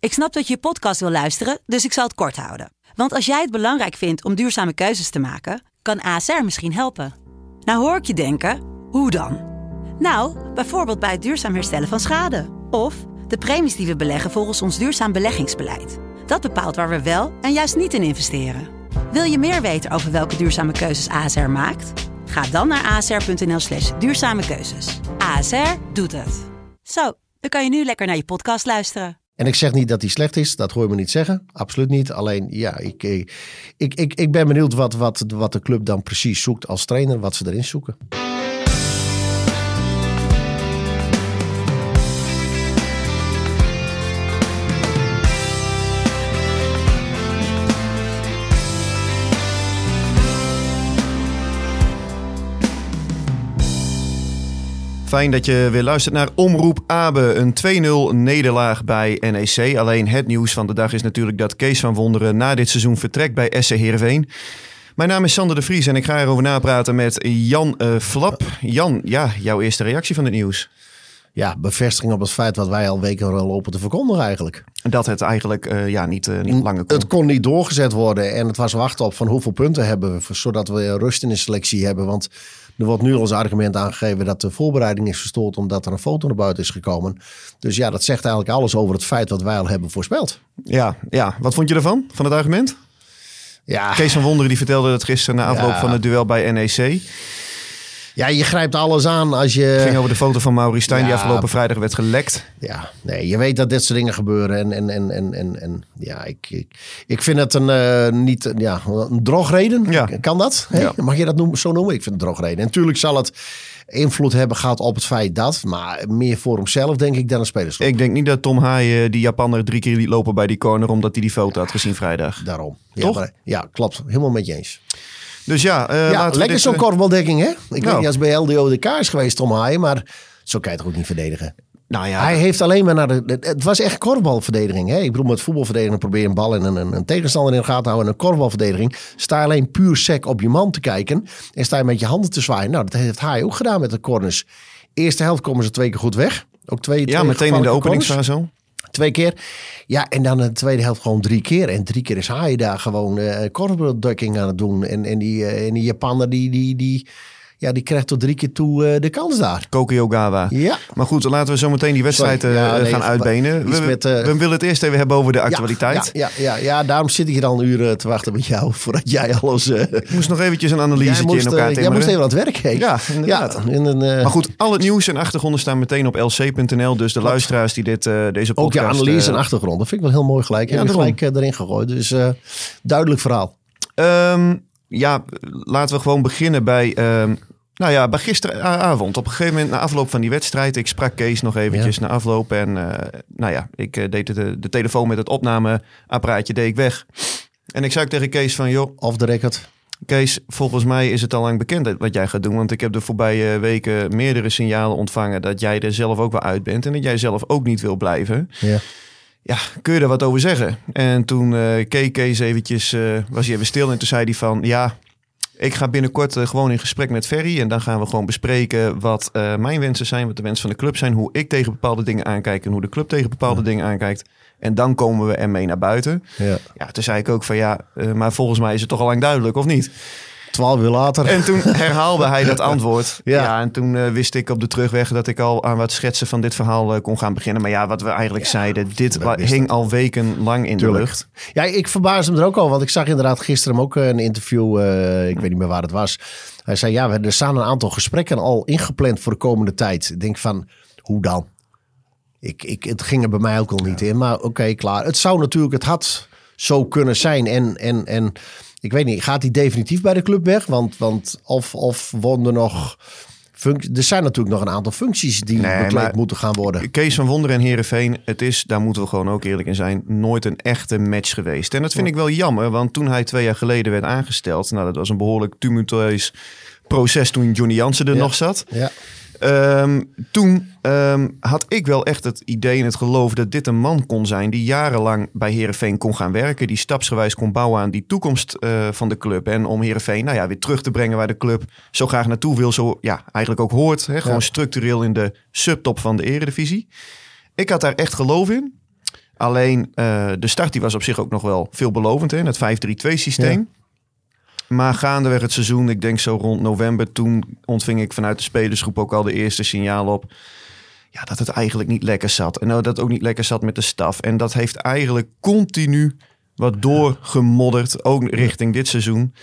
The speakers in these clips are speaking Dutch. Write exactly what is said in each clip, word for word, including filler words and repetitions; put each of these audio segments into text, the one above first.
Ik snap dat je je podcast wil luisteren, dus ik zal het kort houden. Want als jij het belangrijk vindt om duurzame keuzes te maken, kan A S R misschien helpen. Nou hoor ik je denken, hoe dan? Nou, bijvoorbeeld bij het duurzaam herstellen van schade. Of de premies die we beleggen volgens ons duurzaam beleggingsbeleid. Dat bepaalt waar we wel en juist niet in investeren. Wil je meer weten over welke duurzame keuzes A S R maakt? Ga dan naar asr.nl slash duurzame keuzes. A S R doet het. Zo, dan kan je nu lekker naar je podcast luisteren. En ik zeg niet dat die slecht is, dat hoor je me niet zeggen. Absoluut niet. Alleen, ja, ik, ik, ik, ik, ik ben benieuwd wat, wat, wat de club dan precies zoekt als trainer, wat ze erin zoeken. Fijn dat je weer luistert naar Omroep Abe. Een twee nul nederlaag bij N E C. Alleen het nieuws van de dag is natuurlijk dat Kees van Wonderen na dit seizoen vertrekt bij S C Heerenveen. Mijn naam is Sander de Vries en ik ga erover napraten met Jan uh, Flap. Jan, ja, jouw eerste reactie van het nieuws? Ja, bevestiging op het feit wat wij al weken lopen te verkondigen eigenlijk. Dat het eigenlijk uh, ja, niet, uh, niet langer kon. Het kon niet doorgezet worden en het was wachten op van hoeveel punten hebben we, zodat we rust in de selectie hebben. Want er wordt nu als argument aangegeven dat de voorbereiding is verstoord omdat er een foto naar buiten is gekomen. Dus ja, dat zegt eigenlijk alles over het feit wat wij al hebben voorspeld. Ja, ja. Wat vond je ervan, van het argument? Ja. Kees van Wonderen die vertelde het gisteren na afloop ja. van het duel bij N E C. Ja, je grijpt alles aan als je... Het ging over de foto van Maurice Stijn ja, die afgelopen vrijdag werd gelekt. Ja, nee, je weet dat dit soort dingen gebeuren. En, en, en, en, en, en ja, ik, ik, ik vind het een, uh, niet, ja, een drogreden. Ja. Kan dat? Hey? Ja. Mag je dat noemen, zo noemen? Ik vind het een drogreden. En natuurlijk zal het invloed hebben gehad op het feit dat. Maar meer voor hemzelf denk ik dan een spelersgroep. Ik denk niet dat Tom Haaien die Japaner drie keer liet lopen bij die corner omdat hij die foto had gezien vrijdag. Daarom. Toch? Ja, maar, ja, klopt. Helemaal met je eens. Dus ja, uh, ja lekker zo'n uh... korfbaldekking, hè? Ik nou. weet niet als bij L D O de K is geweest, Tom Haaien, maar zo kan je het ook niet verdedigen. Nou ja, hij heeft alleen maar naar de... Het was echt korfbalverdediging, hè? Ik bedoel, met voetbalverdediging probeer je een bal en een, een, een tegenstander in de gaten te houden. En een korfbalverdediging sta je alleen puur sec op je man te kijken en sta je met je handen te zwaaien. Nou, dat heeft Haaien ook gedaan met de corners. Eerste helft komen ze twee keer goed weg. Ook twee, ja, twee meteen in de openingsfase zo. Twee keer. Ja, en dan de tweede helft gewoon drie keer. En drie keer is Haaien daar gewoon uh, korfbaldekking aan het doen. En, en, die, uh, en die Japaner die, die, die, ja, die krijgt tot drie keer toe uh, de kans daar. Koki Ogawa. Ja. Maar goed, laten we zo meteen die wedstrijd uh, ja, nee, gaan uitbenen. We, met, uh, we willen het eerst even hebben over de actualiteit. Ja, ja, ja, ja, daarom zit ik hier al een uur te wachten met jou. Voordat jij alles... Uh, ik moest nog eventjes een analyse in elkaar timmeren. Jij moest even aan het werk heen. Ja, inderdaad. Ja, in een, uh, maar goed, al het nieuws en achtergronden staan meteen op L C punt N L. Dus de Klopt. luisteraars die dit, uh, deze podcast... Ook je analyse uh, en achtergrond. Dat vind ik wel heel mooi gelijk. Ja, gelijk uh, erin gegooid. Dus uh, duidelijk verhaal. Um, ja, laten we gewoon beginnen bij... Um, Nou ja, bij gisteravond, op een gegeven moment na afloop van die wedstrijd. Ik sprak Kees nog eventjes ja. na afloop. En uh, nou ja, ik uh, deed de, de telefoon met het opnameapparaatje deed ik weg. En ik zei tegen Kees van, joh... Off the record. Kees, volgens mij is het al lang bekend wat jij gaat doen. Want ik heb de voorbije weken meerdere signalen ontvangen dat jij er zelf ook wel uit bent. En dat jij zelf ook niet wil blijven. Ja. Ja, kun je er wat over zeggen? En toen uh, keek Kees eventjes, uh, was hij even stil. En toen zei hij van, ja... Ik ga binnenkort uh, gewoon in gesprek met Ferry. En dan gaan we gewoon bespreken wat uh, mijn wensen zijn. Wat de wensen van de club zijn. Hoe ik tegen bepaalde dingen aankijk. En hoe de club tegen bepaalde ja. dingen aankijkt. En dan komen we ermee naar buiten. Ja. Ja, toen zei ik ook van ja, uh, maar volgens mij is het toch al lang duidelijk, of niet? Twaalf uur later. En toen herhaalde hij dat antwoord. Ja. ja, en toen uh, wist ik op de terugweg dat ik al aan wat schetsen van dit verhaal uh, kon gaan beginnen. Maar ja, wat we eigenlijk ja, zeiden, dit la- hing al weken lang in Tuurlijk. de lucht. Ja, ik verbaasde hem er ook al, want ik zag inderdaad gisteren ook een interview, uh, ik weet niet meer waar het was. Hij zei, ja, er staan een aantal gesprekken al ingepland voor de komende tijd. Ik denk van, hoe dan? Ik, ik, het ging er bij mij ook al niet ja. in, maar oké, okay, klaar. Het zou natuurlijk, het had zo kunnen zijn en... en, en ik weet niet, gaat hij definitief bij de club weg? Want, want of, of worden er nog... Func- er zijn natuurlijk nog een aantal functies die nee, bekleed moeten gaan worden. Kees van Wonderen en Heerenveen, het is, daar moeten we gewoon ook eerlijk in zijn, nooit een echte match geweest. En dat vind ik wel jammer, want toen hij twee jaar geleden werd aangesteld, nou dat was een behoorlijk tumultueus proces toen Johnny Jansen er ja. nog zat. Ja. Um, toen um, had ik wel echt het idee en het geloof dat dit een man kon zijn die jarenlang bij Heerenveen kon gaan werken. Die stapsgewijs kon bouwen aan die toekomst uh, van de club. En om Heerenveen nou ja, weer terug te brengen waar de club zo graag naartoe wil. Zo ja, eigenlijk ook hoort. Hè, gewoon ja. structureel in de subtop van de eredivisie. Ik had daar echt geloof in. Alleen uh, de start die was op zich ook nog wel veelbelovend, hè, het vijf drie twee systeem. Ja. Maar gaandeweg het seizoen, ik denk zo rond november, toen ontving ik vanuit de spelersgroep ook al de eerste signalen op. Ja, dat het eigenlijk niet lekker zat. En dat het ook niet lekker zat met de staf. En dat heeft eigenlijk continu wat doorgemodderd, ook richting dit seizoen.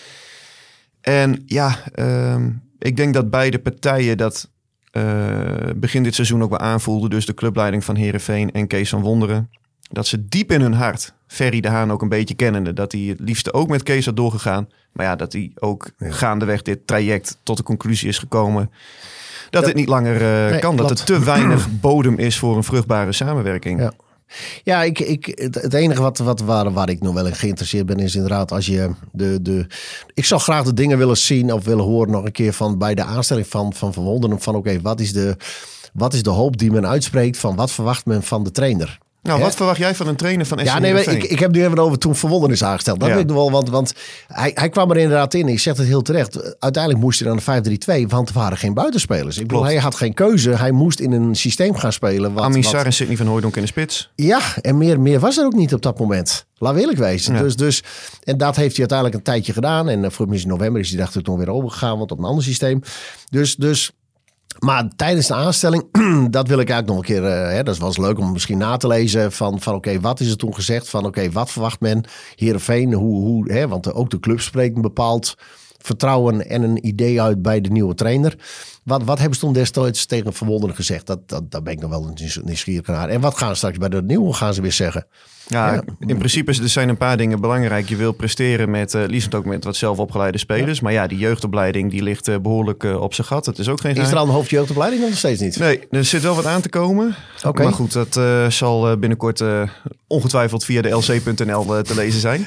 En ja, uh, ik denk dat beide partijen dat uh, begin dit seizoen ook wel aanvoelden. Dus de clubleiding van Heerenveen en Kees van Wonderen. Dat ze diep in hun hart, Ferry de Haan ook een beetje kennende, dat hij het liefste ook met Kees had doorgegaan. Maar ja, dat hij ook ja. gaandeweg dit traject tot de conclusie is gekomen dat ja. het niet langer uh, nee, kan. Dat klopt. Er te weinig bodem is voor een vruchtbare samenwerking. Ja. Ja, ik, ik, het enige wat, wat, waar, waar ik nog wel in geïnteresseerd ben is inderdaad als je de, de... Ik zou graag de dingen willen zien of willen horen nog een keer van bij de aanstelling van Van, van Wonderen. Van oké, okay, wat is de wat is de hoop die men uitspreekt van wat verwacht men van de trainer? Nou, He? wat verwacht jij van een trainer van S C Ja, nee, ik, ik heb nu even over toen Van Wonderen is aangesteld. Dat ja. weet ik nog wel, want, want hij, hij kwam er inderdaad in. Ik zeg het heel terecht. Uiteindelijk moest hij dan de vijf drie twee, want er waren geen buitenspelers. Ik bedoel, hij had geen keuze. Hij moest in een systeem gaan spelen. Wat, Amin Sarr en Sidney van Hooijdonk in de spits. Ja, en meer, meer was er ook niet op dat moment. Laat we eerlijk wezen. Ja. Dus, dus, en dat heeft hij uiteindelijk een tijdje gedaan. En voor misschien november is hij dacht ik nog weer overgegaan, want op een ander systeem. Dus... dus Maar tijdens de aanstelling, dat wil ik eigenlijk nog een keer... Uh, hè, dat is wel eens leuk om misschien na te lezen van, van oké, okay, wat is er toen gezegd? Van oké, okay, wat verwacht men? Heerenveen, hoe, hoe, hè, want ook de club spreekt een bepaald vertrouwen en een idee uit bij de nieuwe trainer. Wat, wat hebben ze toen destijds tegen Van Wonderen gezegd? Dat, dat, daar ben ik nog wel nieuwsgierig naar. En wat gaan ze straks bij de nieuwe gaan ze weer zeggen? Ja, ja. in principe er zijn een paar dingen belangrijk. Je wil presteren met, uh, liefst ook met wat zelfopgeleide spelers. Ja. Maar ja, die jeugdopleiding die ligt uh, behoorlijk uh, op zijn gat. Het is ook geen. Is er al een hoofdjeugdopleiding of nog steeds niet? Nee, er zit wel wat aan te komen. Okay. Maar goed, dat uh, zal uh, binnenkort uh, ongetwijfeld via de L C punt N L uh, te lezen zijn.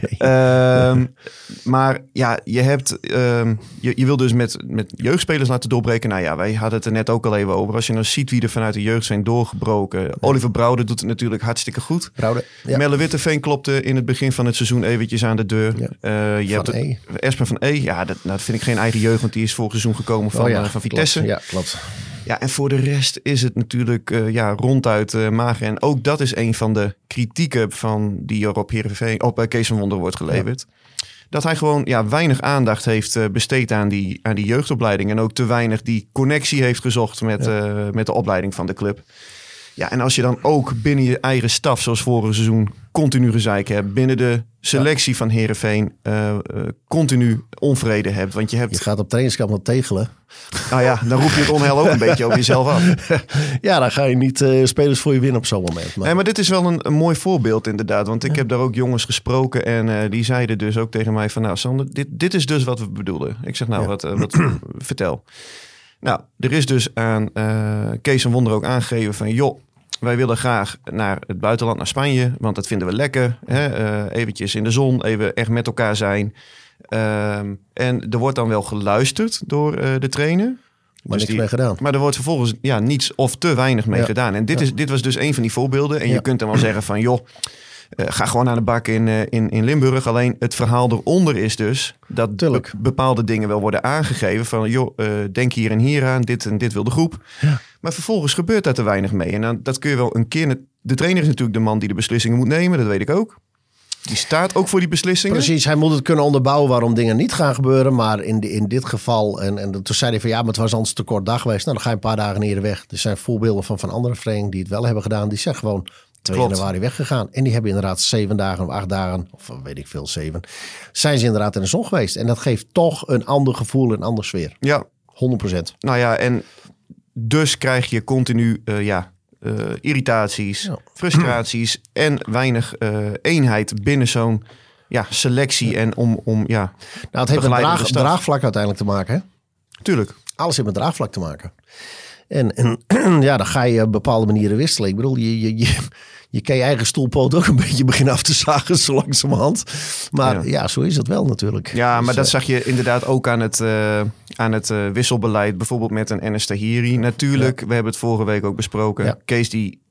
Okay. Um, maar ja, je hebt, um, je, je wil dus met, met jeugdspelers laten doorbreken. Nou ja, wij hadden het er net ook al even over. Als je nou ziet wie er vanuit de jeugd zijn doorgebroken. Ja. Oliver Brouwer doet het natuurlijk hartstikke goed. Brouwer. Ja. Melle Witteveen klopte in het begin van het seizoen eventjes aan de deur. Ja. Uh, je van hebt E. Espen van E. Ja, dat, nou, dat vind ik geen eigen jeugd, want die is vorig seizoen gekomen van, oh ja, uh, van Vitesse. Klopt. Ja, klopt. Ja, en voor de rest is het natuurlijk uh, ja, ronduit uh, mager. En ook dat is een van de kritieken van die er op Heerenveen, op uh, Kees van Wonderen wordt geleverd. Ja. Dat hij gewoon ja, weinig aandacht heeft uh, besteed aan die, aan die jeugdopleiding. En ook te weinig die connectie heeft gezocht met, ja. uh, met de opleiding van de club. Ja, en als je dan ook binnen je eigen staf, zoals vorig seizoen, continu gezeik hebt. Binnen de selectie ja. van Heerenveen uh, uh, continu onvrede hebt. Want je hebt... Je gaat op trainingskamp nog tegelen. Nou ja, dan roep je het onheil ook een beetje over jezelf af. Ja, dan ga je niet uh, spelers voor je winnen op zo'n moment. Maar, nee, maar dit is wel een, een mooi voorbeeld inderdaad. Want ik ja. heb daar ook jongens gesproken. En uh, die zeiden dus ook tegen mij van... Nou Sander, dit, dit is dus wat we bedoelen. Ik zeg nou, ja. wat, uh, wat vertel. Nou, er is dus aan uh, Kees van Wonderen ook aangegeven van... joh, wij willen graag naar het buitenland, naar Spanje. Want dat vinden we lekker. Hè? Uh, eventjes in de zon, even echt met elkaar zijn. Uh, en er wordt dan wel geluisterd door uh, de trainer. Maar dus niks die, mee gedaan. Maar er wordt vervolgens ja, niets of te weinig mee ja. gedaan. En dit, ja. is, dit was dus een van die voorbeelden. En ja. je kunt dan wel zeggen van... joh, uh, ga gewoon aan de bak in, uh, in, in Limburg. Alleen het verhaal eronder is dus... dat be- bepaalde dingen wel worden aangegeven. Van joh, uh, denk hier en hier aan. Dit en dit wil de groep. Ja. Maar vervolgens gebeurt daar te weinig mee. En dan, dat kun je wel een keer... De trainer is natuurlijk de man die de beslissingen moet nemen. Dat weet ik ook. Die staat ook voor die beslissingen. Precies, hij moet het kunnen onderbouwen waarom dingen niet gaan gebeuren. Maar in, de, in dit geval, en, en toen zei hij van ja, maar het was anders te kort dag geweest. Nou, dan ga je een paar dagen eerder weg. Er zijn voorbeelden van, van andere verenigingen die het wel hebben gedaan. Die zijn gewoon twee januari weggegaan. En die hebben inderdaad zeven dagen of acht dagen, of weet ik veel, zeven. Zijn ze inderdaad in de zon geweest. En dat geeft toch een ander gevoel, een ander sfeer. Ja. honderd procent. Nou ja, en dus krijg je continu, uh, ja... Uh, irritaties, ja. frustraties en weinig uh, eenheid binnen zo'n ja, selectie en om, om ja. Nou, het heeft met draag, draagvlak uiteindelijk te maken, hè? Tuurlijk. Alles heeft met draagvlak te maken. En, en ja, dan ga je op bepaalde manieren wisselen. Ik bedoel, je, je, je, je kan je eigen stoelpoot ook een beetje beginnen af te zagen zo langzamerhand. Maar ja, ja zo is het wel natuurlijk. Ja, dus, maar dat uh, zag je inderdaad ook aan het, uh, aan het uh, wisselbeleid. Bijvoorbeeld met een Enes Tahiri. Natuurlijk, ja. we hebben het vorige week ook besproken. Ja. Kees die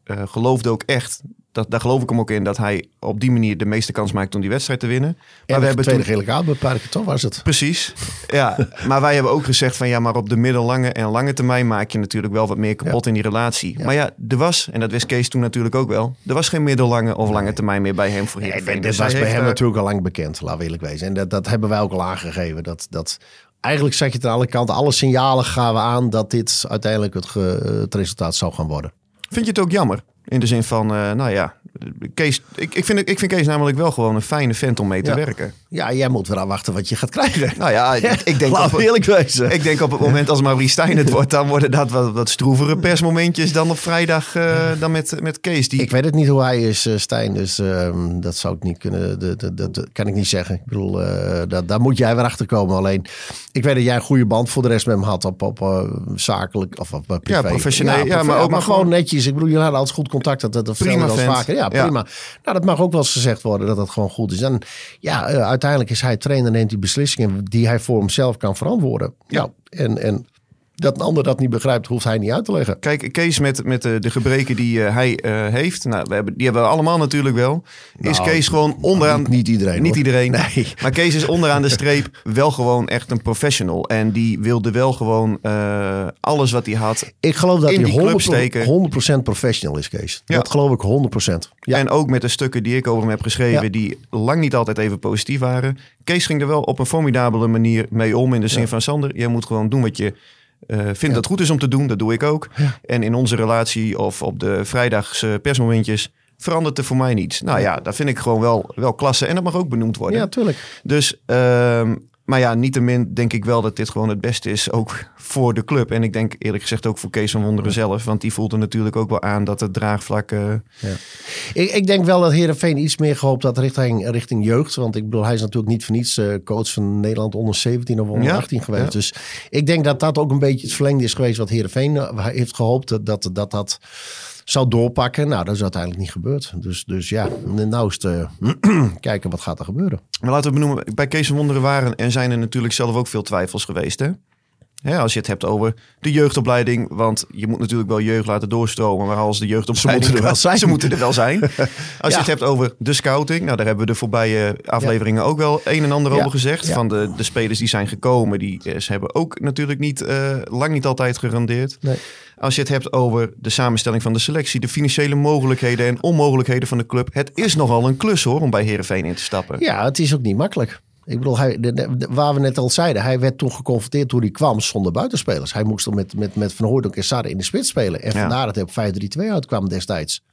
uh, geloofde ook echt... Dat, daar geloof ik hem ook in dat hij op die manier de meeste kans maakt om die wedstrijd te winnen. Maar en we hebben tweede toen... gele kaart beperken, toch was het? Precies, ja. Maar wij hebben ook gezegd van ja, maar op de middellange en lange termijn maak je natuurlijk wel wat meer kapot ja. in die relatie. Ja. Maar ja, er was, en dat wist Kees toen natuurlijk ook wel, er was geen middellange of lange termijn meer bij hem voor Heerenveen. Nee, dat dus was bij hem daar... natuurlijk al lang bekend, laten we eerlijk wezen. En dat, dat hebben wij ook al aangegeven. Dat, dat, eigenlijk zag je het aan alle kanten, alle signalen gaven aan dat dit uiteindelijk het, ge, het resultaat zou gaan worden. Vind je het ook jammer? In de zin van, uh, nou ja, Kees, ik, ik, vind, ik vind Kees namelijk wel gewoon een fijne vent om mee te ja. werken. Ja, jij moet weer afwachten wat je gaat krijgen. Nou ja, ik, ik denk Laat op, eerlijk wezen. Ik denk op het moment als Maurice Stijn het wordt, dan worden dat wat, wat stroevere persmomentjes dan op vrijdag uh, dan met, met Kees. Die... Ik weet het niet hoe hij is, uh, Stijn, dus uh, dat zou ik niet kunnen, dat, dat, dat, dat kan ik niet zeggen. Ik bedoel, uh, dat, daar moet jij weer achter komen. Alleen, ik weet dat jij een goede band voor de rest met hem had op, op uh, zakelijk of op uh, privé. Ja, professioneel. Ja, ja, maar ook maar maar gewoon netjes. Ik bedoel, jullie hadden altijd goed contact. Dat, dat, dat prima wel vent. vaker. Ja, prima. Ja. Nou, dat mag ook wel eens gezegd worden dat dat gewoon goed is. En ja, uh, uiteindelijk is hij trainer, neemt die beslissingen die hij voor hemzelf kan verantwoorden. Ja. Nou, en, en dat een ander dat niet begrijpt, hoeft hij niet uit te leggen. Kijk, Kees met, met de, de gebreken die uh, hij uh, heeft, nou, we hebben, die hebben we allemaal natuurlijk wel. Is nou, Kees gewoon onderaan... Niet, niet iedereen. Niet hoor. iedereen. Nee. Maar Kees is onderaan de streep wel gewoon echt een professional. En die wilde wel gewoon uh, alles wat hij had Ik geloof dat in hij die honderd procent professional is, Kees. Ja. Dat geloof ik honderd procent. Ja. En ook met de stukken die ik over hem heb geschreven, ja. die lang niet altijd even positief waren. Kees ging er wel op een formidabele manier mee om. In de zin ja. van, Sander, jij moet gewoon doen wat je... Uh, vind ja. dat goed is om te doen, dat doe ik ook. Ja. En in onze relatie of op de vrijdagse persmomentjes verandert er voor mij niets. Nou ja, dat vind ik gewoon wel, wel klasse. En dat mag ook benoemd worden. Ja, tuurlijk. Dus, uh, maar ja, niettemin denk ik wel dat dit gewoon het beste is. Ook voor de club. En ik denk eerlijk gezegd ook voor Kees van Wonderen ja. zelf. Want die voelt er natuurlijk ook wel aan dat het draagvlak... Uh... Ja. Ik, ik denk wel dat Heerenveen iets meer gehoopt had richting, richting jeugd. Want ik bedoel, hij is natuurlijk niet voor niets uh, coach van Nederland onder zeventien of onder achttien ja. geweest. Ja. Dus ik denk dat dat ook een beetje het verlengde is geweest wat Heerenveen uh, heeft gehoopt. Dat dat... dat, dat zou doorpakken. Nou, dat is uiteindelijk niet gebeurd. Dus, dus ja, nou is het uh, kijken wat gaat er gebeuren. Maar laten we benoemen, bij Kees van Wonderen waren en zijn er natuurlijk zelf ook veel twijfels geweest, hè? Ja, als je het hebt over de jeugdopleiding, want je moet natuurlijk wel jeugd laten doorstromen, maar als de jeugdopleiding... Ze moeten er wel zijn. Ze moeten er wel zijn. Als ja. je het hebt over de scouting, nou daar hebben we de voorbije afleveringen ja. ook wel een en ander ja. over gezegd. Ja. Van de, de spelers die zijn gekomen, die ze hebben ook natuurlijk niet, uh, lang niet altijd gerendeerd. Nee. Als je het hebt over de samenstelling van de selectie, de financiële mogelijkheden en onmogelijkheden van de club. Het is nogal een klus hoor, om bij Heerenveen in te stappen. Ja, het is ook niet makkelijk. Ik bedoel, hij, de, de, waar we net al zeiden, hij werd toen geconfronteerd toen hij kwam zonder buitenspelers. Hij moest met, met, met Van Hooijdonk en Sarre in de spits spelen. En ja. vandaar dat hij op vijf drie twee uitkwam destijds.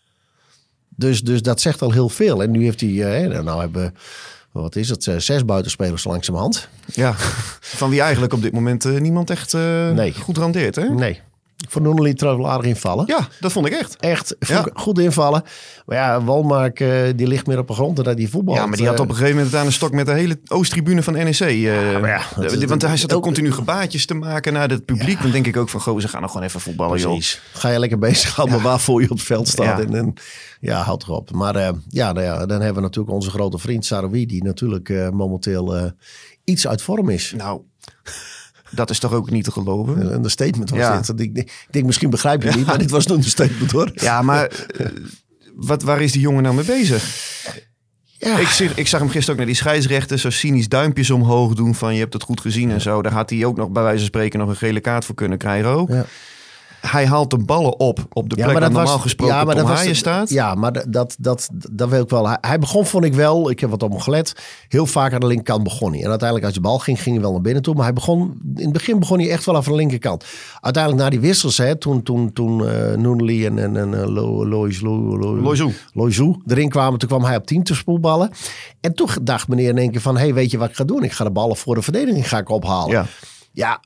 Dus, dus dat zegt al heel veel. En nu heeft hij, eh, nou hebben wat is het, zes buitenspelers langzamerhand. Ja, van wie eigenlijk op dit moment uh, niemand echt uh, nee. goed randeert, hè? Nee. Ik vond Noeneli trouwens wel aardig invallen. Ja, dat vond ik echt. Echt, vond ja. ik goed invallen. Maar ja, Walmark uh, die ligt meer op de grond dan die voetbal. Ja, maar die had op een gegeven moment aan een stok met de hele Oosttribune van N E C. Uh, ja, ja, dat, de, want hij zat ook continu gebaartjes te maken naar het publiek. Ja. Dan denk ik ook van, goh, ze gaan nog gewoon even voetballen, Precies. joh. Ga je lekker bezig houden, ja. maar waarvoor je op het veld staat. Ja, en, en, ja houd erop. Maar uh, ja, nou ja, dan hebben we natuurlijk onze grote vriend Saroui, die natuurlijk uh, momenteel uh, iets uit vorm is. Nou... Dat is toch ook niet te geloven? Een understatement was ja. dit. Ik, ik denk, misschien begrijp je niet, maar dit was een understatement hoor. Ja, maar uh, wat, waar is die jongen nou mee bezig? Ja. Ik, zag, ik zag hem gisteren ook naar die scheidsrechter zo cynisch duimpjes omhoog doen van je hebt het goed gezien ja. en zo. Daar had hij ook nog bij wijze van spreken nog een gele kaart voor kunnen krijgen ook. Ja. Hij haalt de ballen op op de plek ja, waar normaal was, gesproken ja, Tom Haaien staat. Ja, maar dat, dat, dat, dat wil ik wel. Hij, hij begon, vond ik wel, ik heb wat op hem gelet, heel vaak aan de linkerkant begon hij. En uiteindelijk als de bal ging, ging hij wel naar binnen toe. Maar hij begon, in het begin begon hij echt wel af de linkerkant. Uiteindelijk na die wissels, hè, toen, toen, toen uh, Noeneli en, en, en uh, Loizou Loizou erin kwamen, toen kwam hij op tien te spoelballen. En toen dacht meneer in één keer van, hey, weet je wat ik ga doen? Ik ga de ballen voor de verdediging ga ik ophalen. Ja. Ja.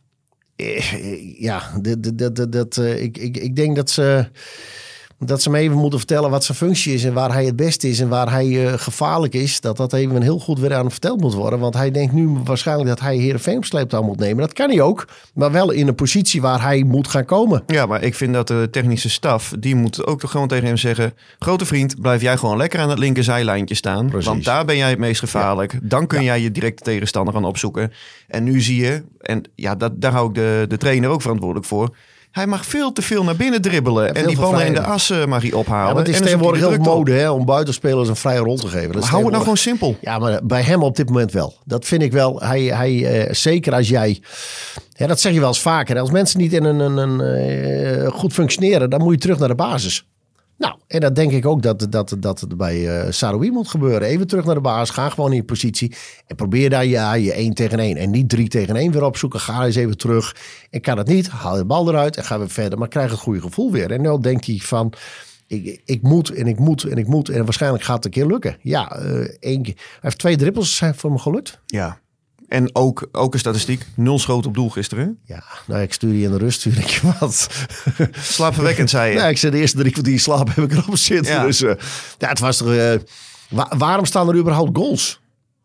Ja, dat, dat, dat, dat, ik, ik, ik denk dat ze, dat ze me even moeten vertellen wat zijn functie is en waar hij het beste is en waar hij uh, gevaarlijk is. Dat dat even heel goed weer aan hem verteld moet worden. Want hij denkt nu waarschijnlijk dat hij Heerenveen op sleeptouw moet nemen. Dat kan hij ook, maar wel in een positie waar hij moet gaan komen. Ja, maar ik vind dat de technische staf, die moet ook gewoon tegen hem zeggen, grote vriend, blijf jij gewoon lekker aan het linkerzijlijntje staan. Precies. Want daar ben jij het meest gevaarlijk. Ja. Dan kun ja. jij je directe tegenstander gaan opzoeken. En nu zie je, en ja, dat, daar hou ik de, de trainer ook verantwoordelijk voor. Hij mag veel te veel naar binnen dribbelen. Ja, en die ballen in de assen mag hij ophalen. Ja, maar het is en tegenwoordig heel mode hè, om buitenspelers een vrije rol te geven. Dat maar hou het nou gewoon simpel. Ja, maar bij hem op dit moment wel. Dat vind ik wel. Hij, hij, uh, zeker als jij... Ja, dat zeg je wel eens vaker. Als mensen niet in een, een, een uh, goed functioneren, dan moet je terug naar de basis. Nou, en dat denk ik ook dat, dat, dat het bij uh, Saroui moet gebeuren. Even terug naar de basis, ga gewoon in je positie. En probeer daar je, je één tegen één. En niet drie tegen één weer opzoeken. Ga eens even terug. En kan het niet, haal de bal eruit en ga weer verder. Maar krijg het goede gevoel weer. En dan denkt hij van, ik, ik moet en ik moet en ik moet. En waarschijnlijk gaat het een keer lukken. Ja, uh, één keer. Hij heeft twee dribbels, zijn voor hem gelukt. Ja. En ook, ook een statistiek. Nul schoten op doel gisteren. Ja, nou ik stuur die in de rust, stuur ik je wat. Slaapverwekkend, zei je. Ja, ik zei de eerste drie kwartier slaap heb ik erop zitten. Ja. Dus uh, ja, het was toch... Uh, wa- waarom staan er überhaupt goals?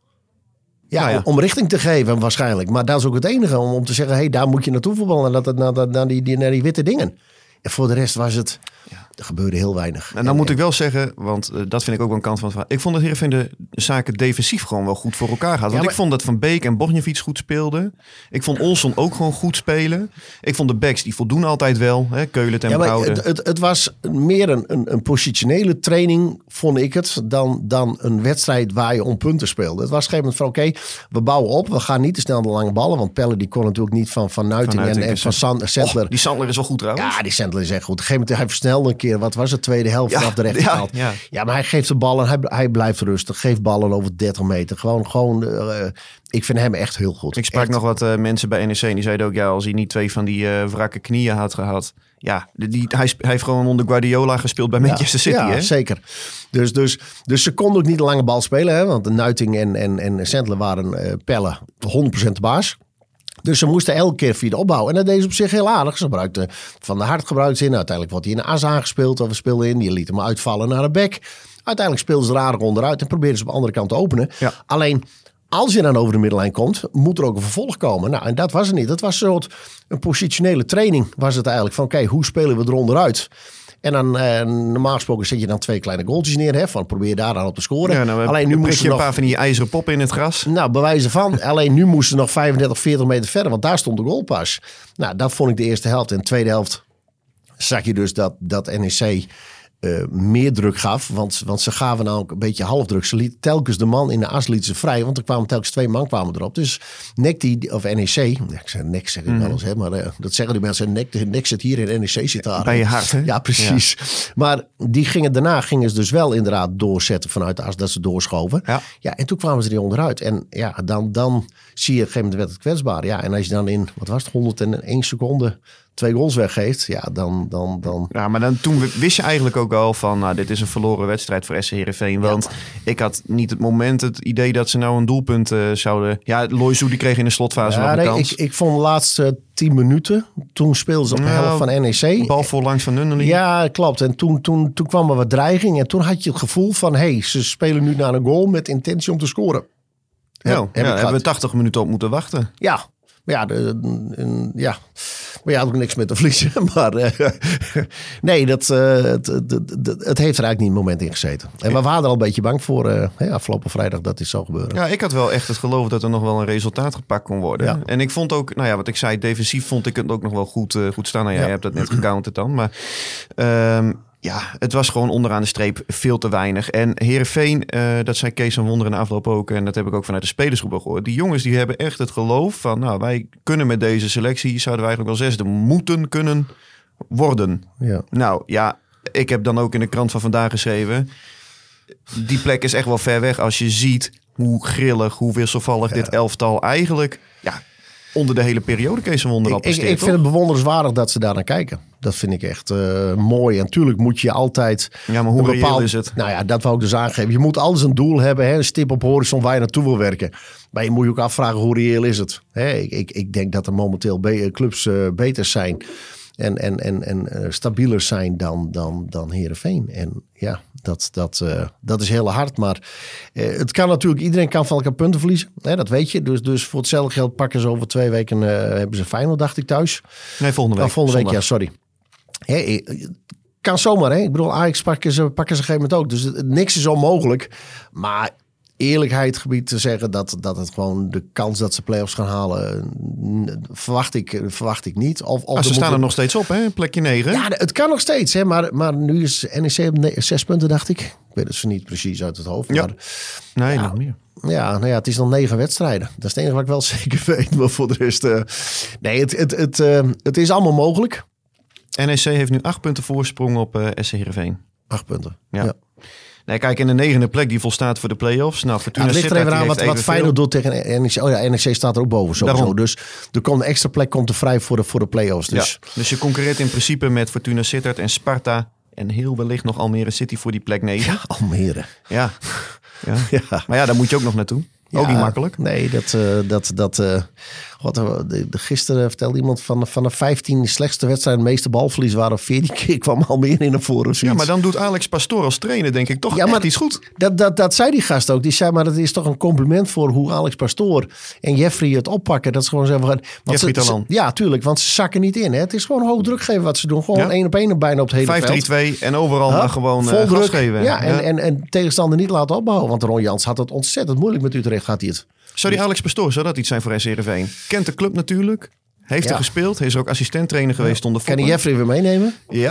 Ja, nou ja, om richting te geven waarschijnlijk. Maar dat is ook het enige. Om, om te zeggen, hé, hey, daar moet je naartoe voetballen. Naar, naar, naar, naar, die, die, naar die witte dingen. En voor de rest was het... Ja. Er gebeurde heel weinig. En dan moet ik wel zeggen, want uh, dat vind ik ook wel een kant van het verhaal. Ik vond dat Heerenveen de zaken defensief gewoon wel goed voor elkaar had. Want ja, maar... ik vond dat Van Beek en Bogniewicz goed speelden. Ik vond Olsson ook gewoon goed spelen. Ik vond de backs, die voldoen altijd wel. Hè? Keulen en ja, Brouwer. Het, het, het was meer een, een, een positionele training, vond ik het, dan, dan een wedstrijd waar je om punten speelde. Het was op een gegeven moment van oké, okay, we bouwen op. We gaan niet te snel de lange ballen. Want Pelle die kon natuurlijk niet van, van Nuiting, van Nuiting en, en van San, Sandler. Oh, die Sandler is wel goed trouwens. Ja, die Sandler is echt goed. Op een gegeven moment, hij versnelde een keer. Wat was het? Tweede helft ja, vanaf de rechterkant. Ja, ja. ja, maar hij geeft de ballen. Hij, hij blijft rustig. Geeft ballen over dertig meter. Gewoon, gewoon. Uh, ik vind hem echt heel goed. Ik sprak echt. nog wat uh, mensen bij N E C. En die zeiden ook, ja, als hij niet twee van die uh, wrakke knieën had gehad. Ja, die, hij, hij heeft gewoon onder Guardiola gespeeld bij Manchester City. Ja, hè? Zeker. Dus, dus, dus ze konden ook niet de lange bal spelen. Hè? Want de Nuiting en, en, en Sandler waren uh, Pelle honderd procent de baas. Dus ze moesten elke keer via de opbouw. En dat deed ze op zich heel aardig. Ze gebruikten Van der Hart gebruikte in. Uiteindelijk wordt hij in de as aangespeeld. Of we speelden in. Die lieten hem uitvallen naar de back. Uiteindelijk speelden ze er aardig onderuit. En probeerden ze op de andere kant te openen. Ja. Alleen, als je dan over de middellijn komt, moet er ook een vervolg komen. Nou, en dat was het niet. Dat was een soort een positionele training. Was het eigenlijk van, oké, okay, hoe spelen we eronder uit? En dan, eh, normaal gesproken zet je dan twee kleine goaltjes neer. Hè, van probeer daar dan op te scoren. Ja, nou, alleen nu moesten je nog een paar van die ijzeren poppen in het gras. Nou, bewijzen van. Alleen nu moesten ze nog vijfendertig, veertig meter verder. Want daar stond de goalpas. Nou, dat vond ik de eerste helft. En de tweede helft zag je dus dat, dat N E C uh, meer druk gaf. Want, want ze gaven nou ook een beetje halfdruk. Ze liet telkens de man in de as liet ze vrij. Want er kwamen telkens twee man kwamen erop. Dus Nek die, of N E C. Ik zeg Nek zeg ik mm. wel eens. Hè, maar uh, dat zeggen die mensen. Nek, Nek zit hier en N E C zit daar. Bij je hart, hè? Ja, precies. Ja. Maar die gingen, daarna gingen ze dus wel inderdaad doorzetten vanuit de as. Dat ze doorschoven. Ja. Ja, en toen kwamen ze er onderuit. En ja, dan, dan zie je op een gegeven moment werd het kwetsbaar. Ja, en als je dan in, wat was het, honderdéén seconden twee goals weggeeft, ja, dan, dan, dan... Ja, maar dan, toen wist je eigenlijk ook al van, nou, dit is een verloren wedstrijd voor S C Heerenveen. Want ja. ik had niet het moment, het idee dat ze nou een doelpunt uh, zouden... Ja, Loiseau die kreeg in de slotfase ja, nog een nee, kans. Ik, ik vond de laatste tien minuten, toen speelden ze op de nou, helft van N E C. Bal voorlangs van Nunnely. Ja, klopt. En toen, toen, toen kwam er wat dreiging. En toen had je het gevoel van, hé, hey, ze spelen nu naar een goal met intentie om te scoren. Ja, ja, ja hebben we tachtig minuten op moeten wachten. Ja, ja, de, de, ja. Maar je had ook niks met te verliezen. Maar uh, nee, dat, uh, het, het, het, het heeft er eigenlijk niet een moment in gezeten. En we waren er al een beetje bang voor uh, hey, afgelopen vrijdag dat dit zou gebeuren. Ja, ik had wel echt het geloof dat er nog wel een resultaat gepakt kon worden. Ja. En ik vond ook, nou ja, wat ik zei, defensief vond ik het ook nog wel goed, uh, goed staan. Nou, ja, ja. Je hebt dat net gecounterd dan. Maar um, ja, het was gewoon onderaan de streep veel te weinig. En Heerenveen, uh, dat zei Kees van Wonder in de afloop ook. En dat heb ik ook vanuit de spelersgroep al gehoord. Die jongens die hebben echt het geloof van, nou, wij kunnen met deze selectie, zouden we eigenlijk wel zesde moeten kunnen worden. Ja. Nou ja, ik heb dan ook in de krant van vandaag geschreven, die plek is echt wel ver weg als je ziet hoe grillig, hoe wisselvallig ja. dit elftal eigenlijk... Ja, onder de hele periode Kees van Wonder al ik, ik, ik vind het bewonderenswaardig dat ze daar naar kijken. Dat vind ik echt uh, mooi. En natuurlijk moet je altijd... Ja, maar hoe bepaald, reëel is het? Nou ja, dat wou ik dus aangeven. Je moet altijd een doel hebben. Hè, een stip op horizon waar je naartoe wil werken. Maar je moet je ook afvragen hoe reëel is het. Hè, ik, ik, ik denk dat er momenteel be- clubs uh, beter zijn. En, en, en, en uh, stabieler zijn dan, dan, dan Heerenveen. En ja, dat, dat, uh, dat is heel hard. Maar uh, het kan natuurlijk, iedereen kan van elkaar punten verliezen. Hè, dat weet je. Dus, dus voor hetzelfde geld pakken ze over twee weken, uh, hebben ze Feyenoord, dacht ik, thuis. Nee, volgende week. Oh, volgende week, ja, sorry. Hey, kan zomaar, hè. Ik bedoel, Ajax pakken ze, pakken ze op een gegeven moment ook. Dus niks is onmogelijk. Maar eerlijkheid gebied te zeggen dat, dat het gewoon de kans dat ze play-offs gaan halen, verwacht ik, verwacht ik niet. Of, of ah, ze staan moeten... er nog steeds op, hè? Plekje negen. Ja, het kan nog steeds, hè? Maar, maar nu is N E C op ne- zes punten, dacht ik. Ik weet het niet precies uit het hoofd. Ja. Maar, Nee, ja, nog meer. Ja, nou ja, het is nog negen wedstrijden. Dat is het enige wat ik wel zeker weet. Maar voor de rest, uh, nee, het, het, het, uh, het is allemaal mogelijk. N E C heeft nu acht punten voorsprong op uh, S C Heerenveen. Acht punten, Ja. ja. Nee, kijk, in de negende plek die volstaat voor de play-offs. Nou, Fortuna Ja, het ligt er even Sittard, aan die wat, heeft wat evenveel. Feyenoord doet tegen N E C. Oh ja, N E C staat er ook boven sowieso. Daarom. Dus er komt een extra plek komt er vrij voor de, voor de play-offs. Dus. Ja, dus je concurreert in principe met Fortuna Sittard en Sparta. En heel wellicht nog Almere City voor die plek negen. Ja, Almere. Ja. Ja. Ja. Maar ja, daar moet je ook nog naartoe. Ook Ja, niet makkelijk. Nee, dat... Uh, dat, dat uh, wat, de, de, gisteren vertelde iemand van, van de vijftien slechtste wedstrijden, de meeste balverlies waren veertien keer kwam Almere in naar voren. Ja, maar dan doet Alex Pastoor als trainer denk ik toch Ja, echt maar iets goed. Dat, dat, dat zei die gast ook. Die zei, maar dat is toch een compliment voor hoe Alex Pastoor en Jeffrey het oppakken. Dat is gewoon zeggen. Want Jeffrey ze, Talan. ze, ja, tuurlijk. Want ze zakken niet in. Hè. Het is gewoon hoog druk geven wat ze doen. Gewoon Ja. één op één bijna op het hele vijf drie veld. twee en overal Ja, maar gewoon uh, vol gas druk. geven. Ja, en, en, en tegenstander niet laten opbouwen. Want Ron Jans had het ontzettend moeilijk met Utrecht. Gaat hij het. Zou die Alex Pastoor, zou dat iets zijn voor S C Heerenveen? Kent de club natuurlijk. Heeft Ja. er gespeeld. Hij is ook assistent-trainer geweest onder Kan die Foppen. Jeffrey weer meenemen? Ja.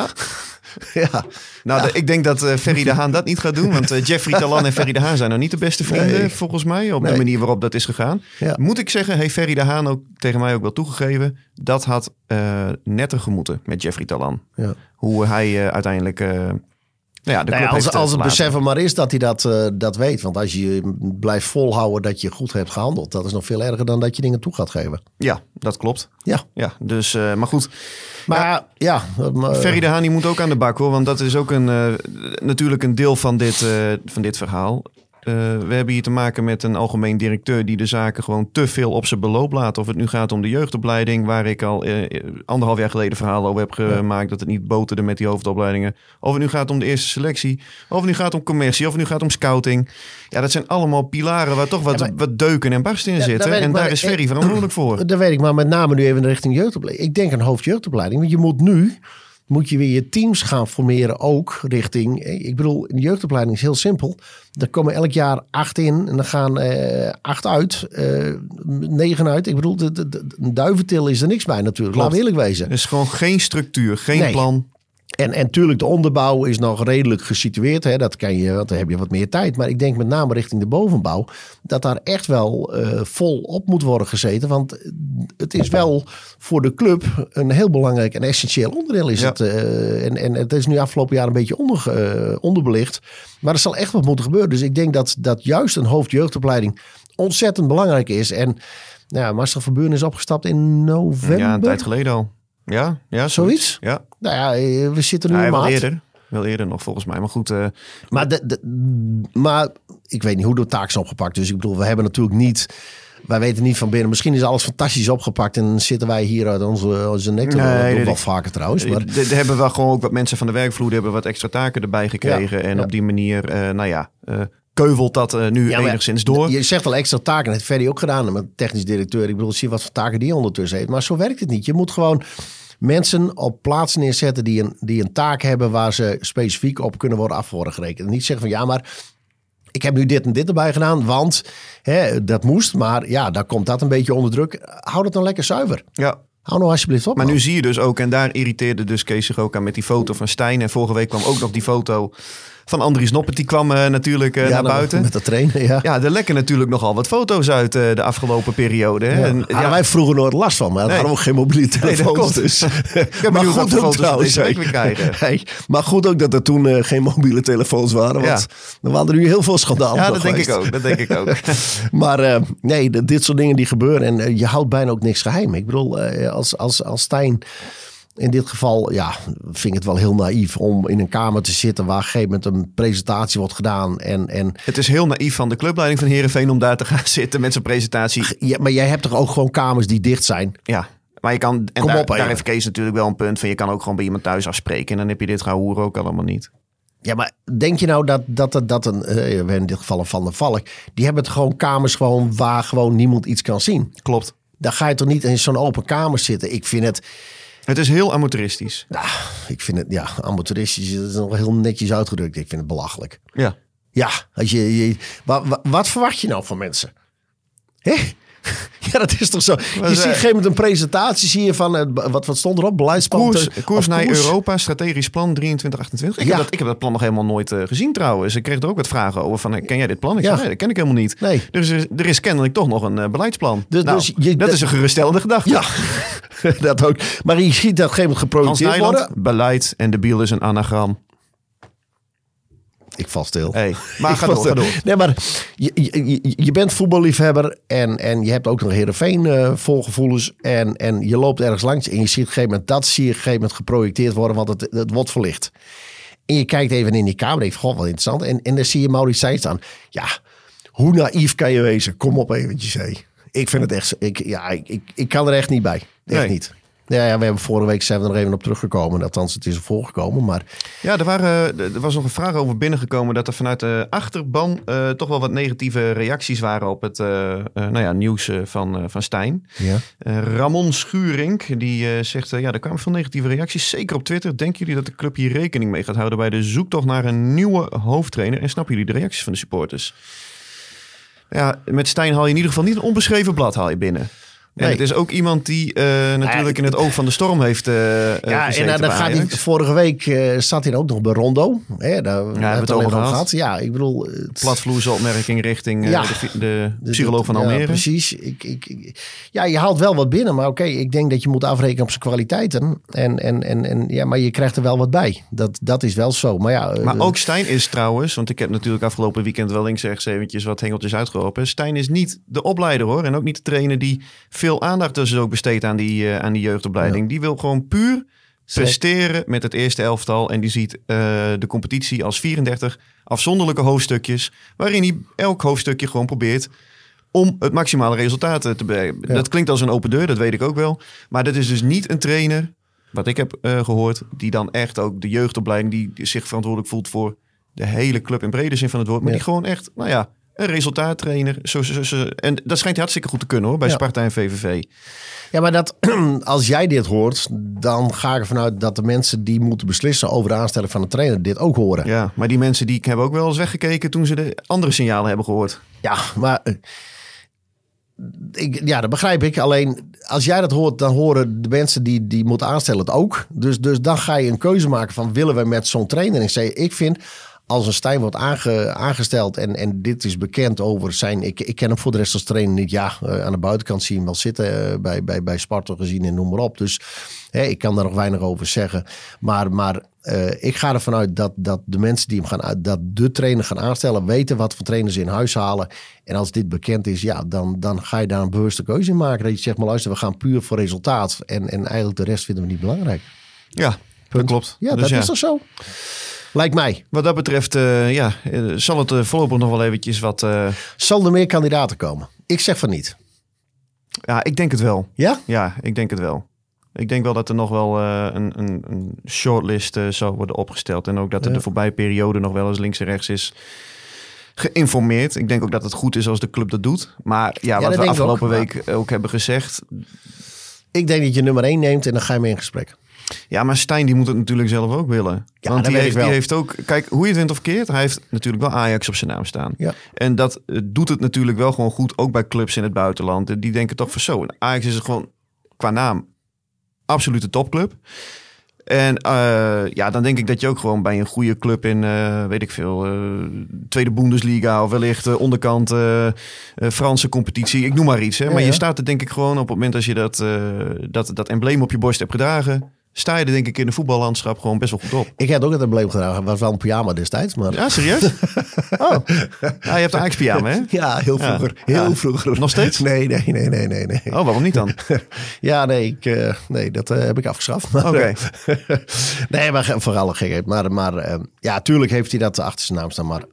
Ja. Nou, de- ik denk dat uh, Ferry de Haan dat niet gaat doen. Want uh, Jeffrey Talan en Ferry de Haan zijn nou niet de beste vrienden, Nee. volgens mij. Op Nee. de manier waarop dat is gegaan. Ja. Moet ik zeggen, heeft Ferry de Haan ook tegen mij ook wel toegegeven. Dat had uh, netter gemoeten met Jeffrey Talan. Ja. Hoe hij uh, uiteindelijk... Uh, nou ja, de Nou club ja, als, heeft, uh, als het verlaten. beseffen maar is dat hij dat, uh, dat weet. Want als je blijft volhouden dat je goed hebt gehandeld. Dat is nog veel erger dan dat je dingen toe gaat geven. Ja, dat klopt. Ja. Ja, dus, uh, maar goed. Maar ja, ja maar, Ferry de Haan die moet ook aan de bak hoor. Want dat is ook een, uh, natuurlijk een deel van dit, uh, van dit verhaal. Uh, we hebben hier te maken met een algemeen directeur die de zaken gewoon te veel op zijn beloop laat. Of het nu gaat om de jeugdopleiding, waar ik al uh, anderhalf jaar geleden verhalen over heb gemaakt ja. dat het niet boterde met die hoofdopleidingen. Of het nu gaat om de eerste selectie. Of het nu gaat om commercie. Of het nu gaat om scouting. Ja, dat zijn allemaal pilaren waar toch wat, ja, maar, wat deuken en barsten in ja, zitten. En ik, daar is Ferry verantwoordelijk voor. Dat weet ik, maar met name nu even richting jeugdopleiding. Ik denk een hoofdjeugdopleiding, want je moet nu... moet je weer je teams gaan formeren ook richting... Ik bedoel, in de jeugdopleiding is heel simpel. Er komen elk jaar acht in en dan gaan uh, acht uit, uh, negen uit. Ik bedoel, de, de, de, een duiventil is er niks bij natuurlijk. Laten we eerlijk wezen. Er is gewoon geen structuur, geen nee. plan. En, en tuurlijk, de onderbouw is nog redelijk gesitueerd. Hè. Dat kan je, want dan heb je wat meer tijd. Maar ik denk met name richting de bovenbouw... dat daar echt wel uh, vol op moet worden gezeten. Want het is wel voor de club een heel belangrijk en essentieel onderdeel. Is ja. het, uh, en, en het is nu afgelopen jaar een beetje onder, uh, onderbelicht. Maar er zal echt wat moeten gebeuren. Dus ik denk dat, dat juist een hoofdjeugdopleiding ontzettend belangrijk is. En nou ja, Marcel van Buren is opgestapt in november. Ja, een tijd geleden al. Ja, ja, zoiets. zoiets? Ja. Nou ja, we zitten nu ja, in wel maart. eerder. Wel eerder nog volgens mij, maar goed. Uh... Maar, de, de, maar ik weet niet hoe de taak is opgepakt. Dus ik bedoel, we hebben natuurlijk niet... Wij weten niet van binnen. Misschien is alles fantastisch opgepakt. En dan zitten wij hier uit onze, onze nek. Nee, dat doen we wel vaker trouwens. Maar... Er hebben wel gewoon ook wat mensen van de werkvloer... hebben wat extra taken erbij gekregen. Ja, en ja. op die manier, uh, nou ja... Uh, keuvelt dat uh, nu ja, enigszins door. Je zegt al extra taken. Dat heeft Ferry ook gedaan met technisch directeur. Ik bedoel, zie wat voor taken die ondertussen heeft. Maar zo werkt het niet. Je moet gewoon... mensen op plaatsen neerzetten die een, die een taak hebben waar ze specifiek op kunnen worden af worden gerekend. En niet zeggen van ja, maar ik heb nu dit en dit erbij gedaan, want hè, dat moest. Maar ja, daar komt dat een beetje onder druk. Hou dat dan lekker zuiver. Ja. Hou nou alsjeblieft op. Maar man. nu zie je dus ook, en daar irriteerde dus Kees zich ook aan met die foto van Stijn. En vorige week kwam ook nog die foto van Andries Noppert. Die kwam uh, natuurlijk uh, ja, naar buiten. Met de trainer, ja. Ja, er lekken natuurlijk nogal wat foto's uit uh, de afgelopen periode. Hè? Ja. En, hadden ja. wij vroeger nooit last van, maar nee. hadden we ook geen mobiele telefoons. Nee, dus. Ik maar goed ook trouwens. Deze week weer krijgen. Hey, maar goed ook dat er toen uh, geen mobiele telefoons waren. Want ja. er waren er nu heel veel schandalen. Ja, dat denk ik ook. Dat denk ik ook. Maar uh, nee, de, dit soort dingen die gebeuren. En uh, je houdt bijna ook niks geheim. Ik bedoel, uh, als, als, als Stijn... In dit geval, ja, vind ik het wel heel naïef om in een kamer te zitten waar op een gegeven moment een presentatie wordt gedaan. En, en... Het is heel naïef van de clubleiding van Heerenveen om daar te gaan zitten met zijn presentatie. Ja, maar jij hebt toch ook gewoon kamers die dicht zijn? Ja, maar je kan, en Kom daar, op, daar heeft Kees natuurlijk wel een punt van. Je kan ook gewoon bij iemand thuis afspreken en dan heb je dit gehoor ook allemaal niet. Ja, maar denk je nou dat, dat, dat een, uh, in dit geval een Van der Valk, die hebben het gewoon kamers gewoon waar gewoon niemand iets kan zien? Klopt. Dan ga je toch niet in zo'n open kamer zitten? Ik vind het... Het is heel amateuristisch. Nou, ik vind het, ja, amateuristisch, dat is nog heel netjes uitgedrukt. Ik vind het belachelijk. Ja. Ja, als je, je, wat, wat, wat verwacht je nou van mensen? Hè? Ja, dat is toch zo. Je ziet op een gegeven moment een presentatie, zie je van, wat, wat stond erop? Beleidsplan. Koers, koers naar koers. Europa, strategisch plan drieëntwintig achtentwintig. Ik, ja. heb dat, ik heb dat plan nog helemaal nooit uh, gezien trouwens. Ik kreeg er ook wat vragen over van, ken jij dit plan? Ik ja. zei, nee, dat ken ik helemaal niet. Nee. Dus er, er is kennelijk toch nog een uh, beleidsplan. Dus, nou, dus je, dat, dat is een geruststellende gedachte. Ja, dat ook. Maar je ziet dat op een gegeven moment geprojecteerd worden. Beleid en de biel is een anagram. Ik val stil. Hey, maar ga door, ga door. Nee, maar je, je, je bent voetballiefhebber en, en je hebt ook nog Heerenveen uh, volgevoelens. En, en je loopt ergens langs en je ziet op een gegeven moment dat zie je op een gegeven moment geprojecteerd worden, want het, het wordt verlicht. En je kijkt even in die kamer en denkt, goh, wat interessant. En, en dan zie je Maurits Stijn staan. Ja, hoe naïef kan je wezen? Kom op eventjes, hé. Ik vind het echt, ik, ja, ik, ik, ik kan er echt niet bij. Echt nee. niet. Ja, ja, we hebben vorige week zijn we er nog even op teruggekomen. Althans, het is er voorgekomen. Maar... Ja, er, waren, er was nog een vraag over binnengekomen dat er vanuit de achterban uh, toch wel wat negatieve reacties waren op het uh, uh, nou ja, nieuws uh, van, uh, van Stijn. Ja. Uh, Ramon Schuring, die uh, zegt, uh, ja, er kwamen veel negatieve reacties. Zeker op Twitter. Denken jullie dat de club hier rekening mee gaat houden bij de zoektocht naar een nieuwe hoofdtrainer? En snappen jullie de reacties van de supporters? Ja, met Stijn haal je in ieder geval niet een onbeschreven blad haal je binnen. En nee. Het is ook iemand die uh, natuurlijk ja, in het oog van de storm heeft uh, ja, gezeten. En dan gaat hij, vorige week uh, zat hij ook nog bij Rondo. Hè, daar ja, hebben we het over gehad. gehad. Ja, ik bedoel... Het... Platvloerse opmerking richting uh, ja, de, de, de psycholoog van Almere. Ja, precies. Ik, ik, ik, ja, je haalt wel wat binnen. Maar oké, okay, ik denk dat je moet afrekenen op zijn kwaliteiten. En, en, en, en, ja, maar je krijgt er wel wat bij. Dat, dat is wel zo. Maar, ja, maar uh, ook Stijn is trouwens... Want ik heb natuurlijk afgelopen weekend wel links rechts eventjes wat hengeltjes uitgelopen. Stijn is niet de opleider hoor. En ook niet de trainer die veel aandacht dus ook besteed aan die, uh, aan die jeugdopleiding. Ja. Die wil gewoon puur presteren met het eerste elftal. En die ziet uh, de competitie als vierendertig afzonderlijke hoofdstukjes. Waarin hij elk hoofdstukje gewoon probeert om het maximale resultaat te bereiken. Ja. Dat klinkt als een open deur, dat weet ik ook wel. Maar dat is dus niet een trainer, wat ik heb uh, gehoord, die dan echt ook de jeugdopleiding, die zich verantwoordelijk voelt voor de hele club in brede zin van het woord. Maar ja. die gewoon echt, nou ja, een resultaattrainer. Zo, zo, zo, en dat schijnt hij hartstikke goed te kunnen hoor, bij ja. Sparta en V V V. Ja, maar dat, als jij dit hoort, dan ga ik ervan uit dat de mensen die moeten beslissen over de aanstelling van de trainer dit ook horen. Ja, maar die mensen die hebben ook wel eens weggekeken toen ze de andere signalen hebben gehoord. Ja, maar ik, ja, dat begrijp ik. Alleen als jij dat hoort, dan horen de mensen die, die moeten aanstellen het ook. Dus, dus dan ga je een keuze maken van willen we met zo'n trainer. Ik zeg, ik vind... Als een Stijn wordt aange, aangesteld en, en dit is bekend over zijn... Ik, ik ken hem voor de rest als trainer niet. Ja, uh, aan de buitenkant zie je hem wel zitten uh, bij, bij, bij Sparta gezien en noem maar op. Dus hè, ik kan daar nog weinig over zeggen. Maar, maar uh, ik ga ervan uit dat, dat de mensen die hem gaan... dat de trainer gaan aanstellen weten wat voor trainers ze in huis halen. En als dit bekend is, ja, dan, dan ga je daar een bewuste keuze in maken. Dat je zegt, maar luister, we gaan puur voor resultaat. En, en eigenlijk de rest vinden we niet belangrijk. Ja, dat klopt. Ja, dus dat ja. is toch zo? Lijkt mij. Wat dat betreft, uh, ja, uh, zal het uh, voorlopig nog wel eventjes wat... Uh... Zal er meer kandidaten komen? Ik zeg van niet. Ja, ik denk het wel. Ja? Ja, ik denk het wel. Ik denk wel dat er nog wel uh, een, een, een shortlist uh, zal worden opgesteld. En ook dat er ja. de voorbije periode nog wel eens links en rechts is geïnformeerd. Ik denk ook dat het goed is als de club dat doet. Maar ja, ja wat we afgelopen ook. week ja. ook hebben gezegd... Ik denk dat je nummer één neemt en dan ga je mee in gesprek. Ja, maar Stijn die moet het natuurlijk zelf ook willen. Ja, want die heeft, die heeft ook... Kijk, hoe je het wint of keert, hij heeft natuurlijk wel Ajax op zijn naam staan. Ja. En dat uh, doet het natuurlijk wel gewoon goed, ook bij clubs in het buitenland. Die denken toch van zo. Ajax is gewoon qua naam absolute topclub. En uh, ja, dan denk ik dat je ook gewoon bij een goede club in, uh, weet ik veel, uh, Tweede Bundesliga of wellicht uh, onderkant uh, uh, Franse competitie. Ik noem maar iets. Hè? Maar ja, ja. je staat er denk ik gewoon op het moment als je dat, uh, dat, dat embleem op je borst hebt gedragen. Sta je er denk ik in de voetballandschap gewoon best wel goed op. Ik heb ook het embleem gedragen. Het was wel een pyjama destijds. Maar... Ja, serieus? Oh, ja, je hebt een Ajax-pyjama, hè? Ja, heel vroeger. Ja. Heel ja. vroeger. Nog steeds? Nee, nee, nee, nee, nee. nee. Oh, waarom niet dan? Ja, nee, ik, uh, nee dat uh, heb ik afgeschaft. Oké. Okay. Nee, maar voor alle gekheid. Maar, maar uh, ja, tuurlijk heeft hij dat achter zijn naam staan. Maar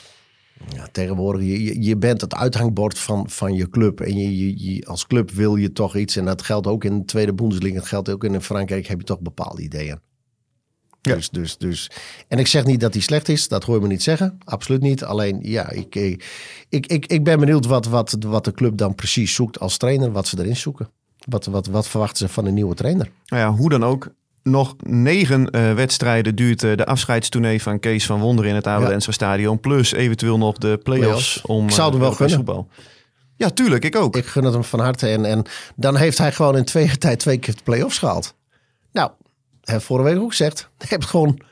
ja, tegenwoordig, je, je bent het uithangbord van, van je club. En je, je, je, als club wil je toch iets. En dat geldt ook in de Tweede Bundesliga. Dat geldt ook in Frankrijk. Heb je toch bepaalde ideeën. Ja. Dus, dus, dus. En ik zeg niet dat hij slecht is. Dat hoor je me niet zeggen. Absoluut niet. Alleen, ja, ik, ik, ik, ik ben benieuwd wat, wat, wat de club dan precies zoekt als trainer. Wat ze erin zoeken. Wat, wat, wat verwachten ze van een nieuwe trainer? Nou ja, hoe dan ook. nog negen uh, wedstrijden duurt uh, de afscheidstournee van Kees van Wonderen in het Oude Enstra Stadion. Plus eventueel nog de play-offs. Om, ik zou hem wel gunnen. Voetbal. Ja, tuurlijk. Ik ook. Ik gun het hem van harte. En, en dan heeft hij gewoon in twee jaar tijd twee keer de play-offs gehaald. Nou, heb ik vorige week ook gezegd. Hij heeft het gewoon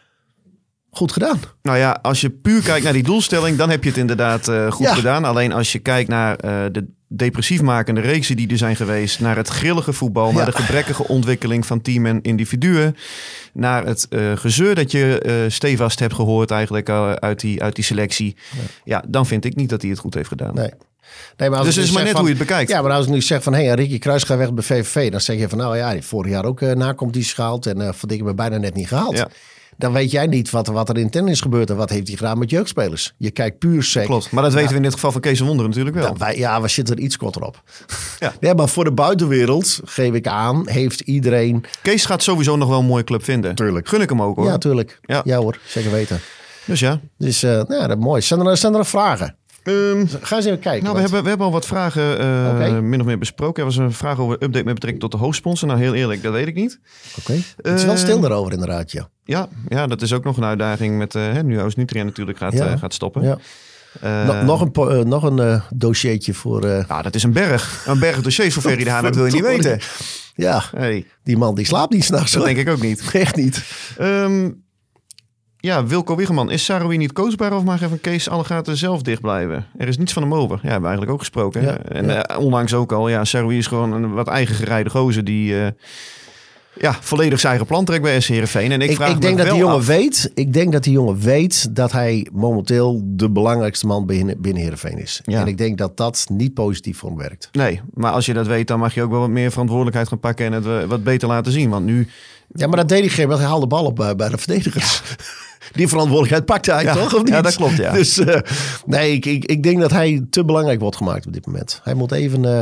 goed gedaan. Nou ja, als je puur kijkt naar die doelstelling, dan heb je het inderdaad uh, goed ja. gedaan. Alleen als je kijkt naar uh, de depressief makende reeksen die er zijn geweest, naar het grillige voetbal, ja. naar de gebrekkige ontwikkeling van team en individuen, naar het uh, gezeur dat je uh, stevast hebt gehoord eigenlijk uh, uit, die, uit die selectie. Ja. ja, dan vind ik niet dat hij het goed heeft gedaan. Nee. Nee, maar als dus het is maar net van, hoe je het bekijkt. Ja, maar als ik nu zeg van, hé, hey, Ricky Kruis gaat weg bij V V V, dan zeg je van, nou ja, die heeft vorig jaar ook uh, nacompetitie gehaald en uh, van dingen bijna net niet gehaald. Ja. Dan weet jij niet wat, wat er intern is gebeurd en wat heeft hij gedaan met jeugdspelers. Je kijkt puur sec. Klopt, maar dat weten nou, we in dit geval van Kees van Wonderen natuurlijk wel. Wij, ja, we zitten er iets korter op. Ja. ja, maar voor de buitenwereld, geef ik aan, heeft iedereen... Kees gaat sowieso nog wel een mooie club vinden. Tuurlijk. Gun ik hem ook hoor. Ja, tuurlijk. Ja, ja hoor, zeker weten. Dus ja. Dus uh, nou, dat is mooi. Zijn er, zijn er nog vragen? Um, Ga eens even kijken. Nou, we, hebben, we hebben al wat vragen uh, okay. min of meer besproken. Er was een vraag over update met betrekking tot de hoofdsponsor. Nou, heel eerlijk, dat weet ik niet. Oké. Okay. Het is wel stil daarover inderdaad, ja. Ja, ja, dat is ook nog een uitdaging met uh, nu Oost Nutrien natuurlijk gaat, ja. uh, gaat stoppen. Ja. Uh, no, nog een, uh, nog een uh, dossiertje voor... Uh... Ja, dat is een berg. Een berg dossiers voor Ferry de Haan, dat wil je niet weten. Ja, hey. Die man die slaapt niet s'nachts. Dat denk ik ook niet. Echt niet. Um, Ja, Wilco Wiggeman. Is Saroui niet coachbaar of mag even Kees alle gaten zelf dicht blijven? Er is niets van hem over. Ja, hebben we eigenlijk ook gesproken. Ja, en ja. Uh, onlangs ook al. Ja, Saroui is gewoon een wat eigen gerijde gozer die uh, ja, volledig zijn eigen plan trekt bij S C Heerenveen. En ik, ik, vraag ik denk me dat die jongen af. weet. Ik denk dat die jongen weet dat hij momenteel de belangrijkste man binnen, binnen Heerenveen is. Ja. En ik denk dat dat niet positief voor hem werkt. Nee, maar als je dat weet, dan mag je ook wel wat meer verantwoordelijkheid gaan pakken en het uh, wat beter laten zien. Want nu... Ja, maar dat deed hij geen, want hij haalde de bal op bij, bij de verdedigers. Ja. Die verantwoordelijkheid pakte hij ja, toch, of niet? Ja, dat klopt, ja. Dus uh, nee, ik, ik, ik denk dat hij te belangrijk wordt gemaakt op dit moment. Hij moet even, uh,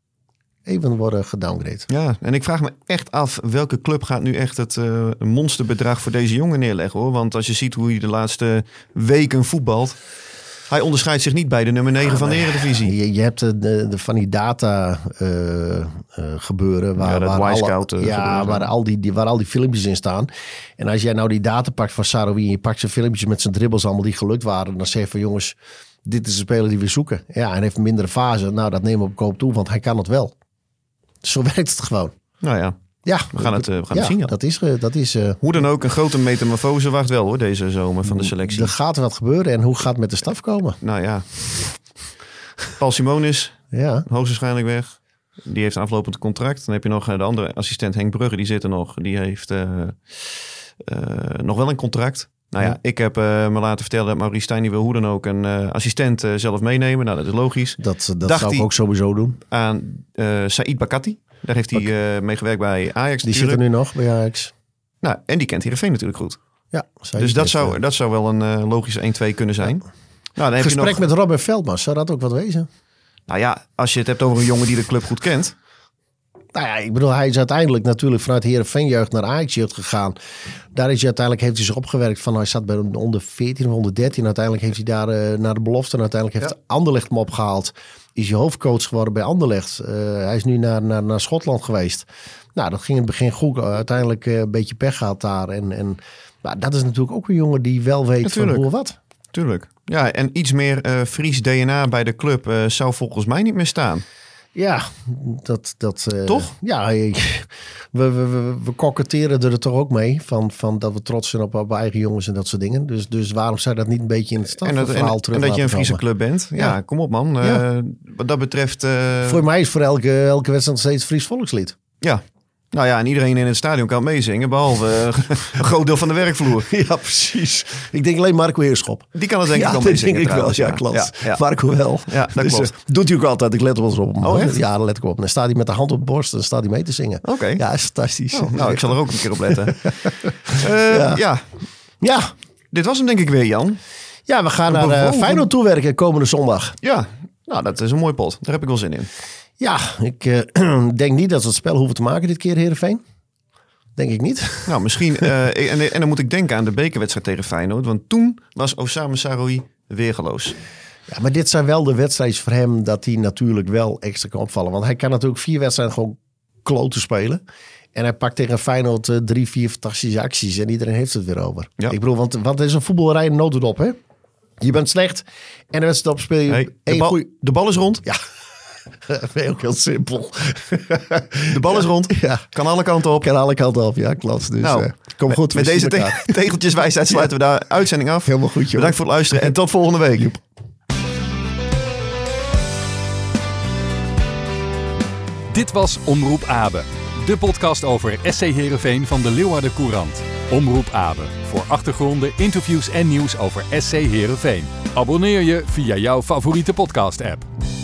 even worden gedowngrade. Ja, en ik vraag me echt af, welke club gaat nu echt het uh, monsterbedrag voor deze jongen neerleggen, hoor? Want als je ziet hoe hij de laatste weken voetbalt, hij onderscheidt zich niet bij de nummer negen ah, van de Eredivisie. Je, je hebt de, de, de van die data uh, uh, gebeuren. Waar, ja, dat waar, Y-Scout, alle, ja, waar, al die, die, waar al die filmpjes in staan. En als jij nou die data pakt van Saroui en je pakt zijn filmpjes met zijn dribbles allemaal die gelukt waren. Dan zeg je van jongens, dit is de speler die we zoeken. Ja, en heeft een mindere fase. Nou, dat nemen we op koop toe, want hij kan het wel. Zo werkt het gewoon. Nou ja. Ja, we gaan het, uh, we gaan ja, het zien. Ja. Dat is, dat is, uh, hoe dan ook, een grote metamorfose wacht wel hoor, deze zomer van de selectie. Er gaat wat gebeuren en hoe gaat het met de staf komen? Nou ja, Paul Simonis, ja. hoogstwaarschijnlijk weg. Die heeft een aflopend contract. Dan heb je nog de andere assistent Henk Brugge, die zit er nog. Die heeft uh, uh, nog wel een contract. Nou ja, ja. ik heb uh, me laten vertellen dat Maurice Stijn die wil hoe dan ook een uh, assistent uh, zelf meenemen. Nou, dat is logisch. Dat, dat zou ik ook sowieso doen. Aan uh, Saïd Bakati. Daar heeft hij uh, mee gewerkt bij Ajax. Die zit er nu nog bij Ajax. Nou, en die kent Heerenveen natuurlijk goed. Ja, dus dat zou, uh, dat zou wel een uh, logische één twee kunnen zijn. Ja. Nou, dan Gesprek heb je nog... met Robin Veldman, zou dat ook wat wezen? Nou ja, als je het hebt over een jongen die de club goed kent. Nou ja, ik bedoel, hij is uiteindelijk natuurlijk vanuit Heerenveen-jeugd naar Ajax-jeugd gegaan. Daar is hij uiteindelijk, heeft hij zich opgewerkt van, hij zat bij onder veertien of onder dertien. Uiteindelijk heeft hij daar uh, naar de belofte en uiteindelijk heeft ja. Anderlecht hem opgehaald. Is hij hoofdcoach geworden bij Anderlecht. Uh, hij is nu naar, naar, naar Schotland geweest. Nou, dat ging in het begin goed. Uiteindelijk uh, een beetje pech gehad daar. En, en nou, dat is natuurlijk ook een jongen die wel weet natuurlijk. Van hoe wat. Tuurlijk. Ja, en iets meer uh, Fries D N A bij de club uh, zou volgens mij niet meer staan. Ja, dat... dat uh, toch? Ja, we, we, we, we koketteren er toch ook mee. Van, van dat we trots zijn op, op eigen jongens en dat soort dingen. Dus, dus waarom zou dat niet een beetje in het stafverhaal terug En dat je een Friese komen? club bent. Ja, ja, kom op man. Ja. Uh, wat dat betreft... Uh... Voor mij is voor elke, elke wedstrijd steeds Fries volkslied. Ja. Nou ja, en iedereen in het stadion kan meezingen, behalve uh, een groot deel van de werkvloer. Ja, precies. Ik denk alleen Marco Heerschop. Die kan het denk ik ja, wel meezingen. Denk ik wel. Ja, klopt. Ja, ja. Marco wel. Ja, dat dus, klopt. Uh, doet hij ook altijd. Ik let er wel eens op. Oh, echt? Ja, daar let ik op. Dan staat hij met de hand op de borst en dan staat hij mee te zingen. Oké. Okay. Ja, is fantastisch. Oh, nou, ik zal er ook een keer op letten. uh, ja. ja. Ja. Dit was hem denk ik weer, Jan. Ja, we gaan een naar uh, Feyenoord toewerken komende zondag. Ja, nou, dat is een mooi pot. Daar heb ik wel zin in. Ja, ik uh, denk niet dat we het spel hoeven te maken dit keer, Heerenveen. Denk ik niet. Nou, misschien. Uh, en, en dan moet ik denken aan de bekerwedstrijd tegen Feyenoord. Want toen was Osama Saroui weergeloos. Ja, maar dit zijn wel de wedstrijden voor hem dat hij natuurlijk wel extra kan opvallen. Want hij kan natuurlijk vier wedstrijden gewoon kloten spelen. En hij pakt tegen Feyenoord uh, drie, vier fantastische acties. En iedereen heeft het weer over. Ja. Ik bedoel, want, want het is een voetballerij in notendop, hè? Je bent slecht en de wedstrijd op speel je Hey, de, één bal, goeie... de bal is rond. Ja, ook heel simpel. De bal is rond. Ja, Kan alle kanten op. kan alle kanten op. Ja, klopt. Dus Nou, uh, kom goed. Met we deze zien elkaar. te- tegeltjeswijsheid sluiten we de uitzending af. Helemaal goed, joh. Bedankt voor het luisteren en tot volgende week. Dit was Omroep Abe, de podcast over S C Heerenveen van de Leeuwarden Courant. Omroep Abe, voor achtergronden, interviews en nieuws over S C Heerenveen. Abonneer je via jouw favoriete podcast-app.